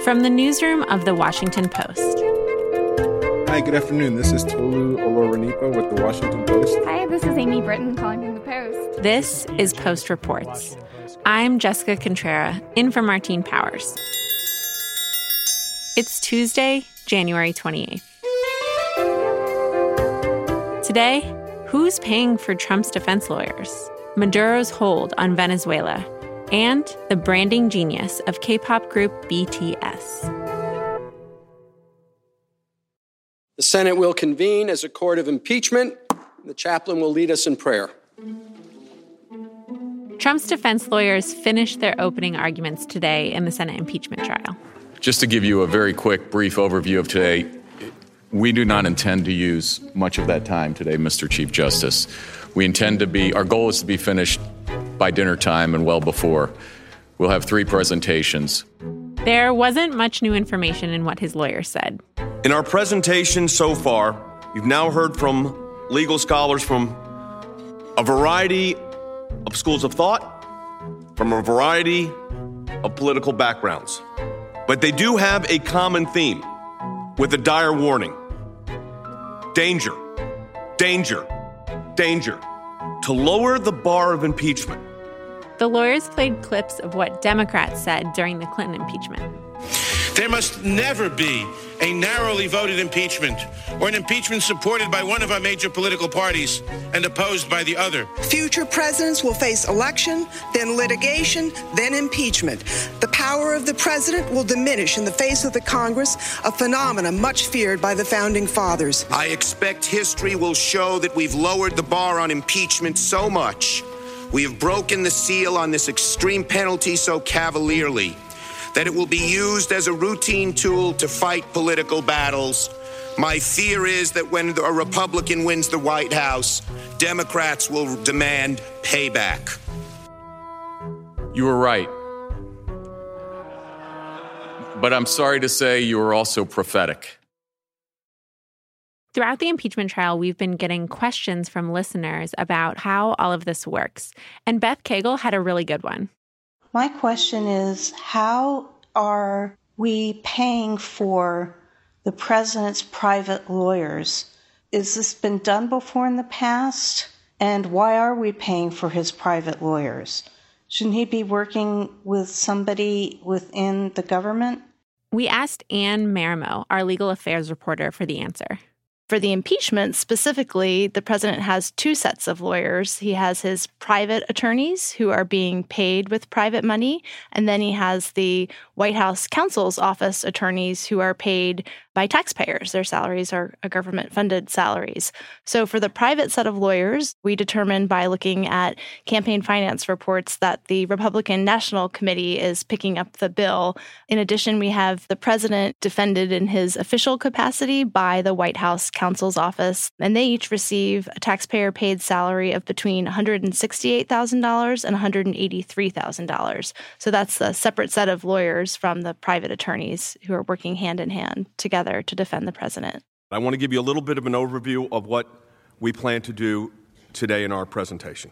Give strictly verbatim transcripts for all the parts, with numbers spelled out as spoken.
From the newsroom of The Washington Post. Hi, good afternoon. This is Tolu Olorunipo with The Washington Post. Hi, this is Amy Britton calling from The Post. This is Post Reports. I'm Jessica Contrera, in for Martine Powers. It's Tuesday, January twenty-eighth. Today, who's paying for Trump's defense lawyers, Maduro's hold on Venezuela, and the branding genius of K-pop group B T S. The Senate will convene as a court of impeachment. The chaplain will lead us in prayer. Trump's defense lawyers finished their opening arguments today in the Senate impeachment trial. Just to give you a very quick, brief overview of today, we do not intend to use much of that time today, Mister Chief Justice. We intend to be, our goal is to be finished by dinner time and well before. We'll have three presentations. There wasn't much new information in what his lawyers said. In our presentation so far, you've now heard from legal scholars from a variety of schools of thought, from a variety of political backgrounds. But they do have a common theme with a dire warning. Danger, danger, danger. To lower the bar of impeachment. The lawyers played clips of what Democrats said during the Clinton impeachment. There must never be a narrowly voted impeachment or an impeachment supported by one of our major political parties and opposed by the other. Future presidents will face election, then litigation, then impeachment. The power of the president will diminish in the face of the Congress, a phenomenon much feared by the founding fathers. I expect history will show that we've lowered the bar on impeachment so much, we have broken the seal on this extreme penalty so cavalierly, that it will be used as a routine tool to fight political battles. My fear is that when a Republican wins the White House, Democrats will demand payback. You were right. But I'm sorry to say you were also prophetic. Throughout the impeachment trial, we've been getting questions from listeners about how all of this works. And Beth Cagle had a really good one. My question is, how are we paying for the president's private lawyers? Has this been done before in the past? And why are we paying for his private lawyers? Shouldn't he be working with somebody within the government? We asked Anne Marimo, our legal affairs reporter, for the answer. For the impeachment specifically, the president has two sets of lawyers. He has his private attorneys who are being paid with private money, and then he has the White House counsel's office attorneys who are paid by taxpayers. Their salaries are government-funded salaries. So for the private set of lawyers, we determined by looking at campaign finance reports that the Republican National Committee is picking up the bill. In addition, we have the president defended in his official capacity by the White House counsel's office, and they each receive a taxpayer-paid salary of between one hundred sixty-eight thousand dollars and one hundred eighty-three thousand dollars. So that's a separate set of lawyers from the private attorneys who are working hand-in-hand together to defend the president. I want to give you a little bit of an overview of what we plan to do today in our presentation.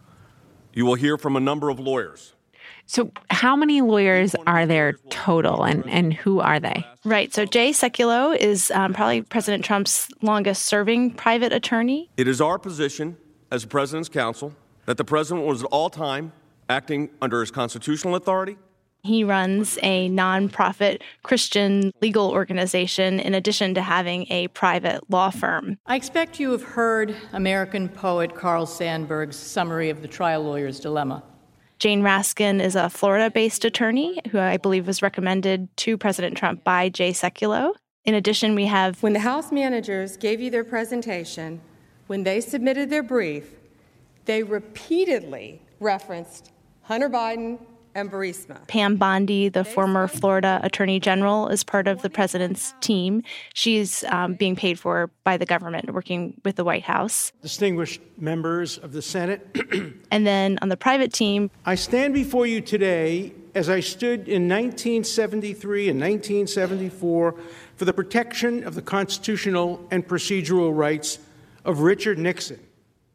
You will hear from a number of lawyers. So how many lawyers are there total, and, and who are they? Right. So Jay Sekulow is um, probably President Trump's longest-serving private attorney. It is our position as the president's counsel that the president was at all time acting under his constitutional authority. He runs a nonprofit Christian legal organization in addition to having a private law firm. I expect you have heard American poet Carl Sandburg's summary of the trial lawyer's dilemma. Jane Raskin is a Florida-based attorney who I believe was recommended to President Trump by Jay Sekulow. In addition, we have... When the House managers gave you their presentation, when they submitted their brief, they repeatedly referenced Hunter Biden and Burisma. Pam Bondi, the former Florida Attorney General, is part of the president's team. She's um, being paid for by the government, working with the White House. Distinguished members of the Senate. And then on the private team, I stand before you today as I stood in nineteen seventy-three and nineteen seventy-four for the protection of the constitutional and procedural rights of Richard Nixon.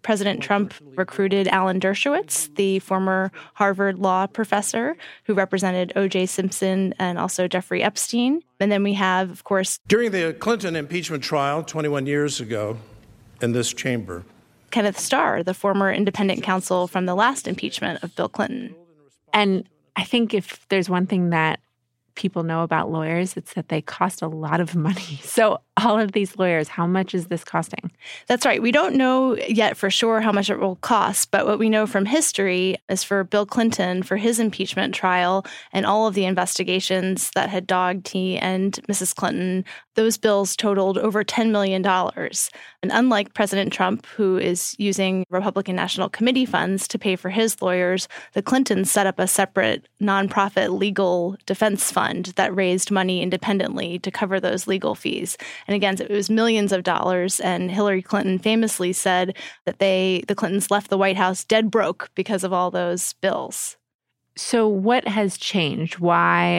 President Trump recruited Alan Dershowitz, the former Harvard law professor who represented O J Simpson and also Jeffrey Epstein. And then we have, of course, during the Clinton impeachment trial twenty-one years ago in this chamber, Kenneth Starr, the former independent counsel from the last impeachment of Bill Clinton. And I think if there's one thing that people know about lawyers, it's that they cost a lot of money. So all of these lawyers, how much is this costing? That's right. We don't know yet for sure how much it will cost, but what we know from history is for Bill Clinton, for his impeachment trial and all of the investigations that had dogged he and Missus Clinton, those bills totaled over ten million dollars. And unlike President Trump, who is using Republican National Committee funds to pay for his lawyers, the Clintons set up a separate nonprofit legal defense fund that raised money independently to cover those legal fees. And again, it was millions of dollars. And Hillary Clinton famously said that they, the Clintons left the White House dead broke because of all those bills. So what has changed? Why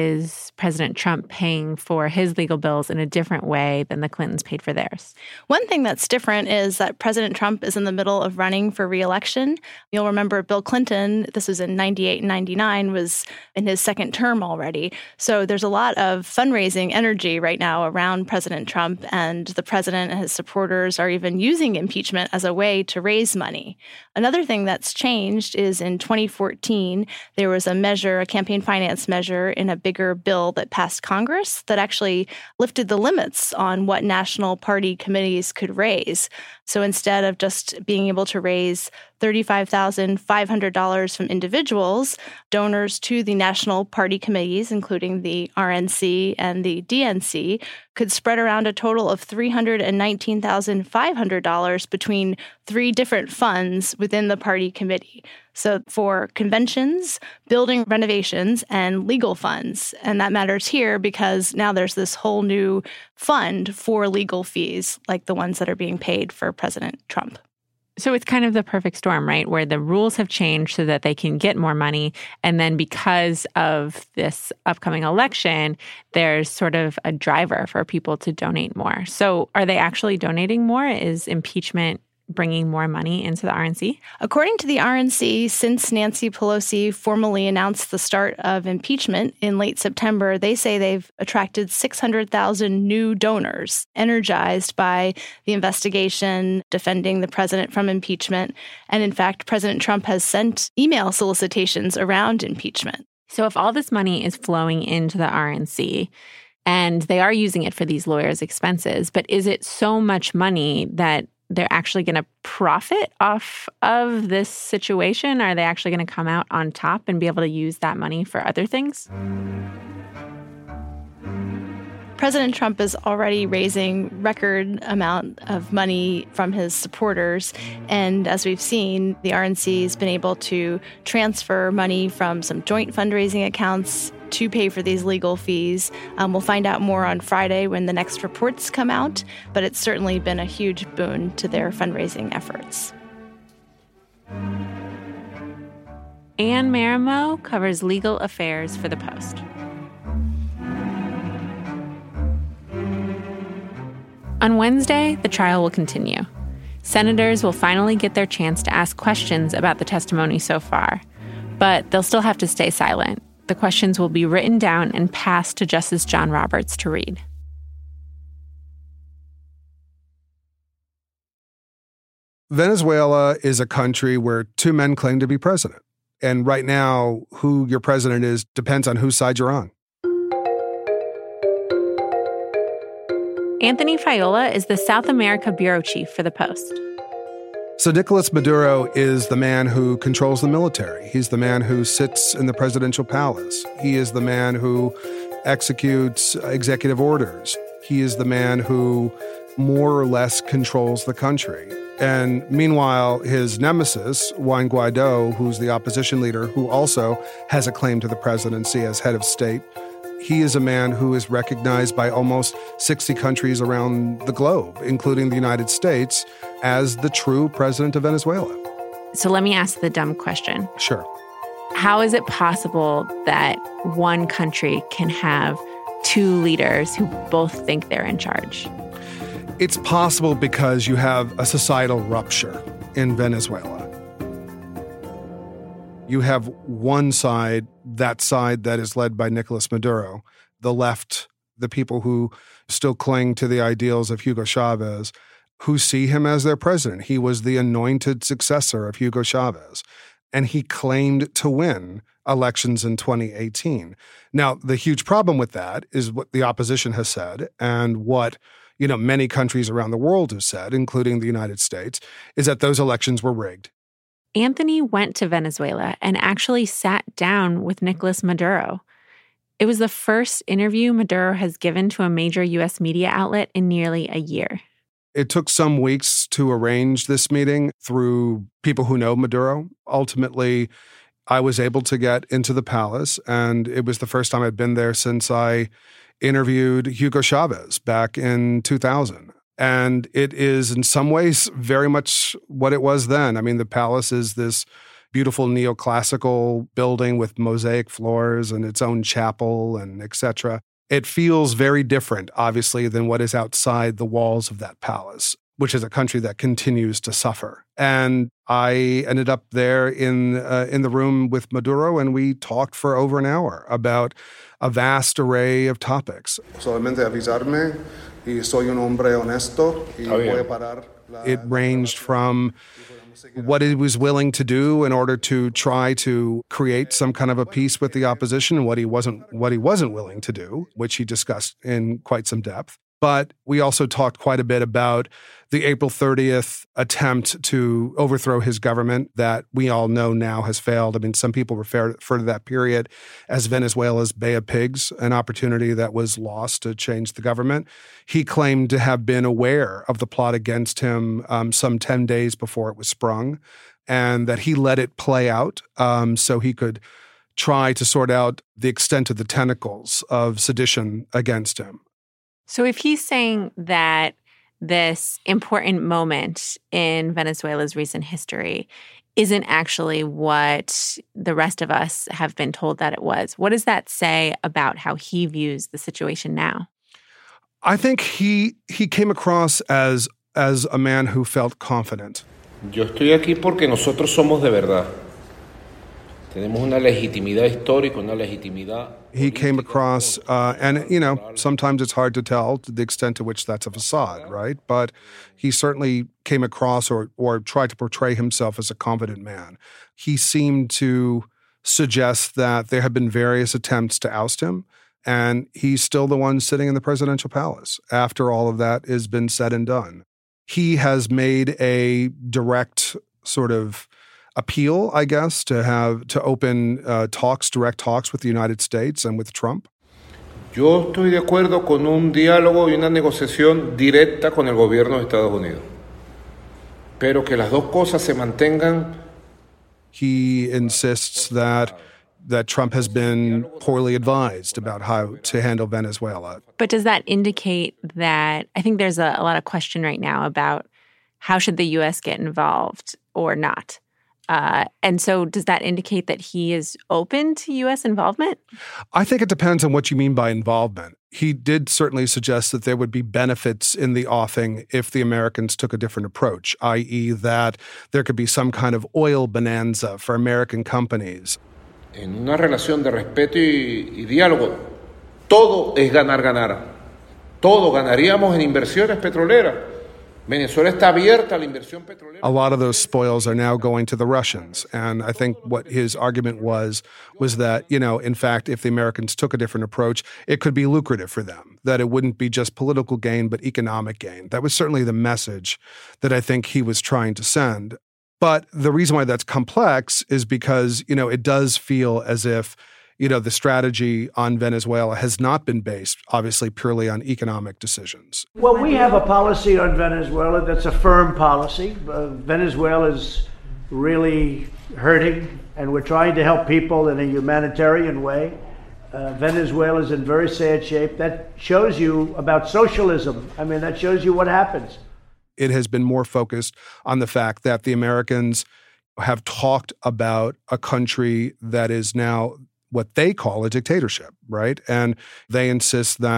is President Trump paying for his legal bills in a different way than the Clintons paid for theirs? One thing that's different is that President Trump is in the middle of running for re-election. You'll remember Bill Clinton, this was in ninety-eight and ninety-nine, was in his second term already. So there's a lot of fundraising energy right now around President Trump, and the president and his supporters are even using impeachment as a way to raise money. Another thing that's changed is in twenty fourteen, there was a measure, a campaign finance measure in a bigger bill that passed Congress that actually lifted the limits on what national party committees could raise. So instead of just being able to raise thirty-five thousand five hundred dollars from individuals, donors to the national party committees, including the R N C and the D N C, could spread around a total of three hundred nineteen thousand five hundred dollars between three different funds within the party committee. So for conventions, building renovations, and legal funds. And that matters here because now there's this whole new fund for legal fees, like the ones that are being paid for President Trump. So it's kind of the perfect storm, right? Where the rules have changed so that they can get more money. And then because of this upcoming election, there's sort of a driver for people to donate more. So are they actually donating more? Is impeachment bringing more money into the R N C? According to the R N C, since Nancy Pelosi formally announced the start of impeachment in late September, they say they've attracted six hundred thousand new donors, energized by the investigation, defending the president from impeachment. And in fact, President Trump has sent email solicitations around impeachment. So if all this money is flowing into the R N C, and they are using it for these lawyers' expenses, but is it so much money that they're actually going to profit off of this situation? Are they actually going to come out on top and be able to use that money for other things? President Trump is already raising record amount of money from his supporters. And as we've seen, the R N C has been able to transfer money from some joint fundraising accounts to pay for these legal fees. Um, we'll find out more on Friday when the next reports come out, but it's certainly been a huge boon to their fundraising efforts. Anne Marimo covers legal affairs for The Post. On Wednesday, the trial will continue. Senators will finally get their chance to ask questions about the testimony so far, but they'll still have to stay silent. The questions will be written down and passed to Justice John Roberts to read. Venezuela is a country where two men claim to be president. And right now, who your president is depends on whose side you're on. Anthony Faiola is the South America bureau chief for The Post. So Nicolas Maduro is the man who controls the military. He's the man who sits in the presidential palace. He is the man who executes executive orders. He is the man who more or less controls the country. And meanwhile, his nemesis, Juan Guaido, who's the opposition leader, who also has a claim to the presidency as head of state, he is a man who is recognized by almost sixty countries around the globe, including the United States, as the true president of Venezuela. So let me ask the dumb question. Sure. How is it possible that one country can have two leaders who both think they're in charge? It's possible because you have a societal rupture in Venezuela. You have one side, that side that is led by Nicolas Maduro, the left, the people who still cling to the ideals of Hugo Chavez, who see him as their president. He was the anointed successor of Hugo Chavez, and he claimed to win elections in twenty eighteen. Now, the huge problem with that is what the opposition has said and what, you know, many countries around the world have said, including the United States, is that those elections were rigged. Anthony went to Venezuela and actually sat down with Nicolas Maduro. It was the first interview Maduro has given to a major U S media outlet in nearly a year. It took some weeks to arrange this meeting through people who know Maduro. Ultimately, I was able to get into the palace, and it was the first time I'd been there since I interviewed Hugo Chavez back in two thousand. And it is in some ways very much what it was then. I mean, the palace is this beautiful neoclassical building with mosaic floors and its own chapel and et cetera. It feels very different, obviously, than what is outside the walls of that palace, which is a country that continues to suffer. And I ended up there in uh, in the room with Maduro, and we talked for over an hour about a vast array of topics. Solamente avisarme, y soy un hombre honesto, y voy a parar. It ranged from what he was willing to do in order to try to create some kind of a peace with the opposition, and what he wasn't what he wasn't willing to do, which he discussed in quite some depth. But we also talked quite a bit about the April thirtieth attempt to overthrow his government that we all know now has failed. I mean, some people refer, refer to that period as Venezuela's Bay of Pigs, an opportunity that was lost to change the government. He claimed to have been aware of the plot against him um, some ten days before it was sprung, and that he let it play out um, so he could try to sort out the extent of the tentacles of sedition against him. So if he's saying that this important moment in Venezuela's recent history isn't actually what the rest of us have been told that it was, what does that say about how he views the situation now? I think he he came across as as a man who felt confident. Yo estoy aquí porque nosotros somos de verdad. Tenemos una legitimidad histórica, una legitimidad. He came across, uh, and, you know, sometimes it's hard to tell to the extent to which that's a facade, right? But he certainly came across or or tried to portray himself as a confident man. He seemed to suggest that there have been various attempts to oust him, and he's still the one sitting in the presidential palace after all of that has been said and done. He has made a direct sort of appeal, I guess, to have to open uh, talks, direct talks with the United States and with Trump. Yo estoy de acuerdo con un diálogo y una negociación directa con el gobierno de Estados Unidos, pero que las dos cosas se mantengan. He insists that that Trump has been poorly advised about how to handle Venezuela. But does that indicate that, I think there's a, a lot of question right now about how should the U S get involved or not? Uh, and so does that indicate that he is open to U S involvement? I think it depends on what you mean by involvement. He did certainly suggest that there would be benefits in the offing if the Americans took a different approach, that is that there could be some kind of oil bonanza for American companies. En una relación de respeto y, y diálogo, todo es ganar, ganar. Todo ganaríamos en inversiones petroleras. Venezuela está abierta a la inversión petrolera. A lot of those spoils are now going to the Russians. And I think what his argument was, was that, you know, in fact, if the Americans took a different approach, it could be lucrative for them, that it wouldn't be just political gain, but economic gain. That was certainly the message that I think he was trying to send. But the reason why that's complex is because, you know, it does feel as if, you know, the strategy on Venezuela has not been based, obviously, purely on economic decisions. Well, we have a policy on Venezuela that's a firm policy. Uh, Venezuela is really hurting, and we're trying to help people in a humanitarian way. Uh, Venezuela is in very sad shape. That shows you about socialism. I mean, that shows you what happens. It has been more focused on the fact that the Americans have talked about a country that is now what they call a dictatorship, right? And they insist that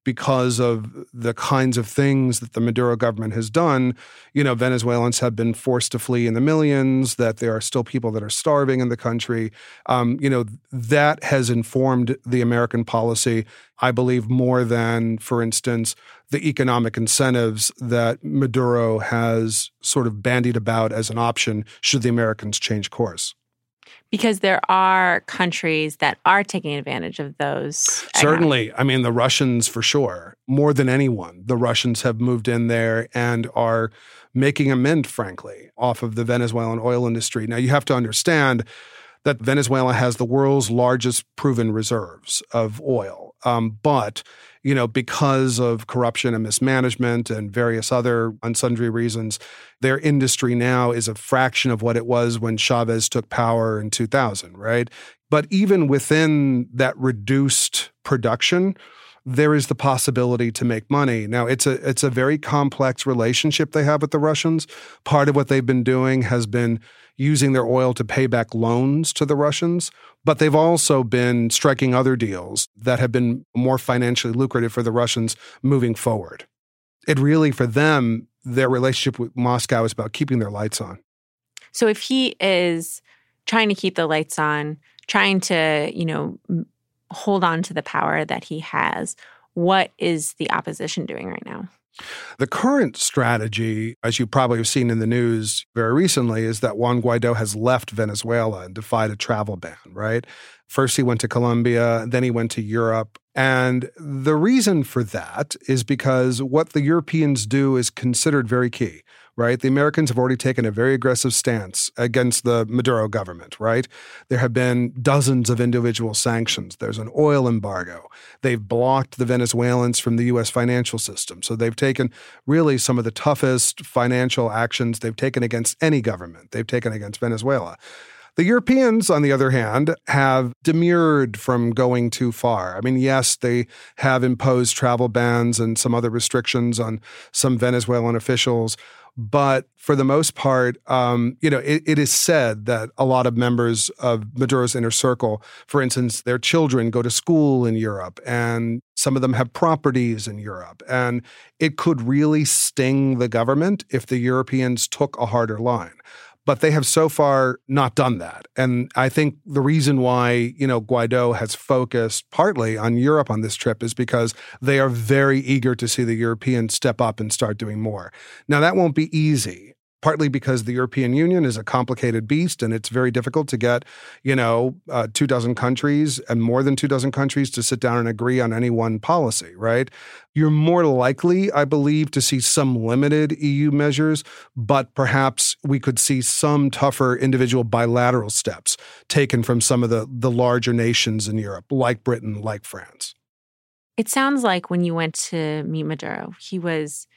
because of the kinds of things that the Maduro government has done, you know, Venezuelans have been forced to flee in the millions, that there are still people that are starving in the country. Um, you know, that has informed the American policy, I believe, more than, for instance, the economic incentives that Maduro has sort of bandied about as an option should the Americans change course. Because there are countries that are taking advantage of those. Certainly. I mean, the Russians, for sure, more than anyone, the Russians have moved in there and are making a mint, frankly, off of the Venezuelan oil industry. Now, you have to understand that Venezuela has the world's largest proven reserves of oil. Um, but, you know, because of corruption and mismanagement and various other unsundry reasons, their industry now is a fraction of what it was when Chavez took power in two thousand, right? But even within that reduced production, there is the possibility to make money. Now, it's a it's a very complex relationship they have with the Russians. Part of what they've been doing has been using their oil to pay back loans to the Russians, but they've also been striking other deals that have been more financially lucrative for the Russians moving forward. It really, for them, their relationship with Moscow is about keeping their lights on. So if he is trying to keep the lights on, trying to, you know, hold on to the power that he has, what is the opposition doing right now? The current strategy, as you probably have seen in the news very recently, is that Juan Guaido has left Venezuela and defied a travel ban, right? First he went to Colombia, then he went to Europe. And the reason for that is because what the Europeans do is considered very key, right? The Americans have already taken a very aggressive stance against the Maduro government, right? There have been dozens of individual sanctions. There's an oil embargo. They've blocked the Venezuelans from the U S financial system. So they've taken really some of the toughest financial actions they've taken against any government. They've taken against Venezuela. The Europeans, on the other hand, have demurred from going too far. I mean, yes, they have imposed travel bans and some other restrictions on some Venezuelan officials, but for the most part, um, you know, it, it is said that a lot of members of Maduro's inner circle, for instance, their children go to school in Europe, and some of them have properties in Europe. And it could really sting the government if the Europeans took a harder line. But they have so far not done that. And I think the reason why, you know, Guaido has focused partly on Europe on this trip is because they are very eager to see the Europeans step up and start doing more. Now, that won't be easy, partly because the European Union is a complicated beast and it's very difficult to get, you know, uh, two dozen countries and more than two dozen countries to sit down and agree on any one policy, right? You're more likely, I believe, to see some limited E U measures, but perhaps we could see some tougher individual bilateral steps taken from some of the, the larger nations in Europe, like Britain, like France. It sounds like when you went to meet Maduro, he was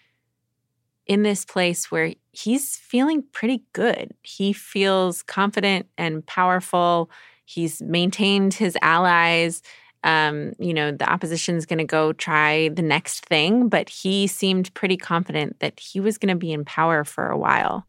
in this place where he's feeling pretty good. He feels confident and powerful. He's maintained his allies. Um, you know, the opposition's going to go try the next thing, but he seemed pretty confident that he was going to be in power for a while.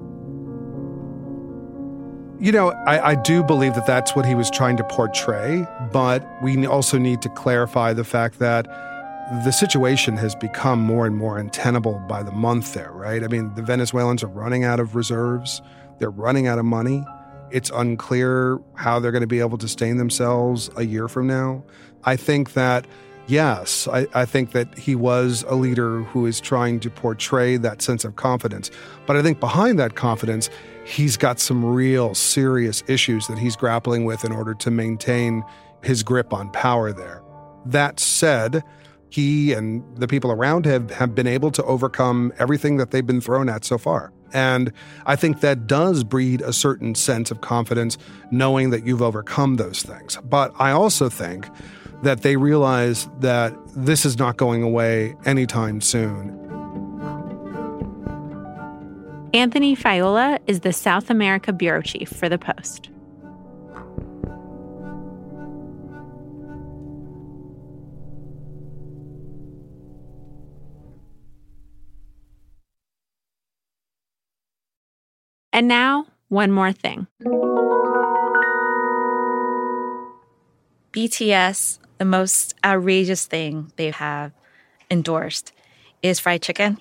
You know, I, I do believe that that's what he was trying to portray, but we also need to clarify the fact that the situation has become more and more untenable by the month there, right? I mean, the Venezuelans are running out of reserves. They're running out of money. It's unclear how they're going to be able to sustain themselves a year from now. I think that, yes, I, I think that he was a leader who is trying to portray that sense of confidence. But I think behind that confidence, he's got some real serious issues that he's grappling with in order to maintain his grip on power there. That said, he and the people around him have been able to overcome everything that they've been thrown at so far. And I think that does breed a certain sense of confidence, knowing that you've overcome those things. But I also think that they realize that this is not going away anytime soon. Anthony Faiola is the South America bureau chief for The Post. And now, one more thing. B T S, the most outrageous thing they have endorsed is fried chicken.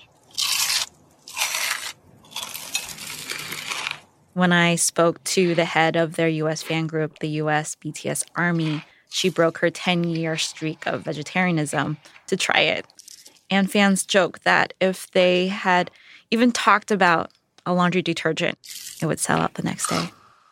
When I spoke to the head of their U S fan group, the U S B T S Army, she broke her ten-year streak of vegetarianism to try it. And fans joke that if they had even talked about a laundry detergent, it would sell out the next day.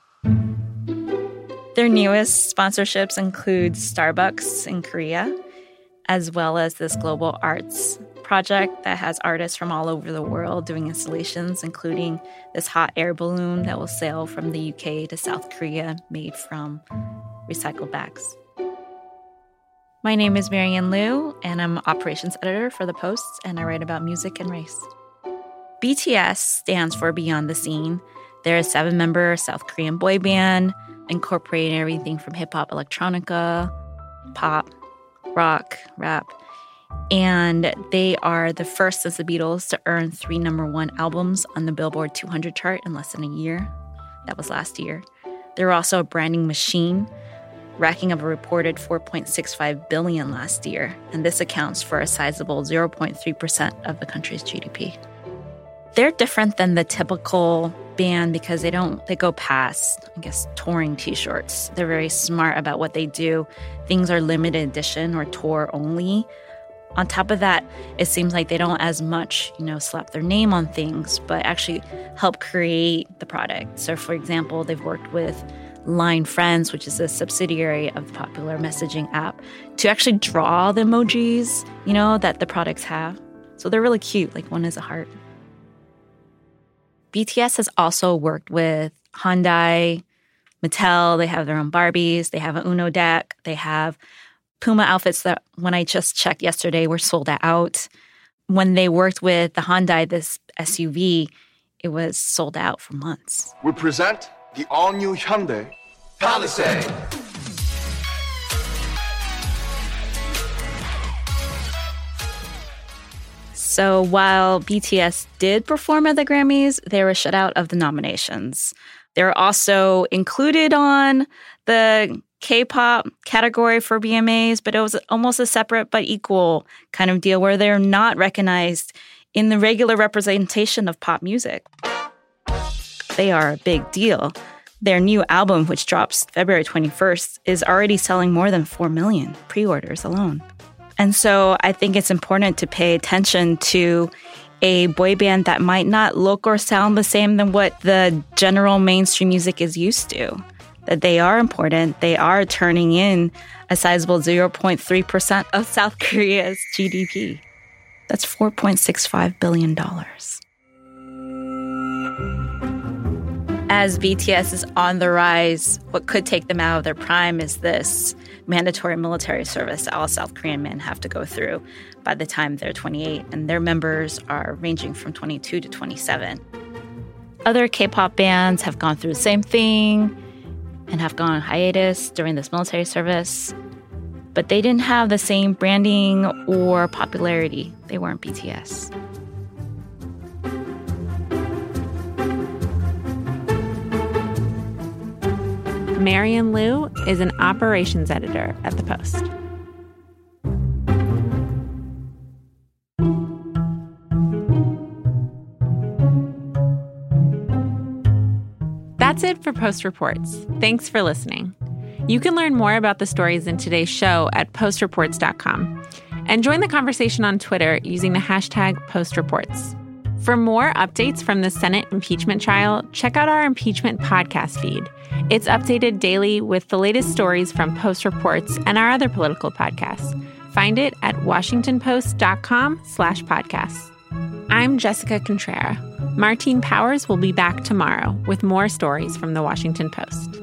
Their newest sponsorships include Starbucks in Korea, as well as this global arts project that has artists from all over the world doing installations, including this hot air balloon that will sail from the U K to South Korea made from recycled bags. My name is Marianne Liu, and I'm operations editor for The Post, and I write about music and race. B T S stands for Beyond the Scene. They're a seven-member South Korean boy band, incorporating everything from hip-hop, electronica, pop, rock, rap. And they are the first since the Beatles to earn three number one albums on the Billboard two hundred chart in less than a year. That was last year. They're also a branding machine, racking up a reported four point six five billion dollars last year. And this accounts for a sizable zero point three percent of the country's G D P. They're different than the typical band because they don't, they go past, I guess, touring t-shirts. They're very smart about what they do. Things are limited edition or tour only. On top of that, it seems like they don't as much, you know, slap their name on things, but actually help create the product. So, for example, they've worked with Line Friends, which is a subsidiary of the popular messaging app, to actually draw the emojis, you know, that the products have. So they're really cute. Like one is a heart. B T S has also worked with Hyundai, Mattel. They have their own Barbies. They have an Uno deck. They have Puma outfits that, when I just checked yesterday, were sold out. When they worked with the Hyundai, this S U V, it was sold out for months. We present the all-new Hyundai Palisade. So while B T S did perform at the Grammys, they were shut out of the nominations. They were also included on the K-pop category for B M As, but it was almost a separate but equal kind of deal where they're not recognized in the regular representation of pop music. They are a big deal. Their new album, which drops February twenty-first, is already selling more than four million pre-orders alone. And so I think it's important to pay attention to a boy band that might not look or sound the same than what the general mainstream music is used to. That they are important. They are turning in a sizable zero point three percent of South Korea's G D P. That's four point six five billion dollars. As B T S is on the rise, what could take them out of their prime is this mandatory military service that all South Korean men have to go through by the time they're twenty-eight, and their members are ranging from twenty-two to twenty-seven. Other K-pop bands have gone through the same thing and have gone on hiatus during this military service, but they didn't have the same branding or popularity. They weren't B T S. Marianne Liu is an operations editor at The Post. That's it for Post Reports. Thanks for listening. You can learn more about the stories in today's show at post reports dot com and join the conversation on Twitter using the hashtag PostReports. For more updates from the Senate impeachment trial, check out our impeachment podcast feed. It's updated daily with the latest stories from Post Reports and our other political podcasts. Find it at washington post dot com slash podcasts. I'm Jessica Contrera. Martine Powers will be back tomorrow with more stories from the Washington Post.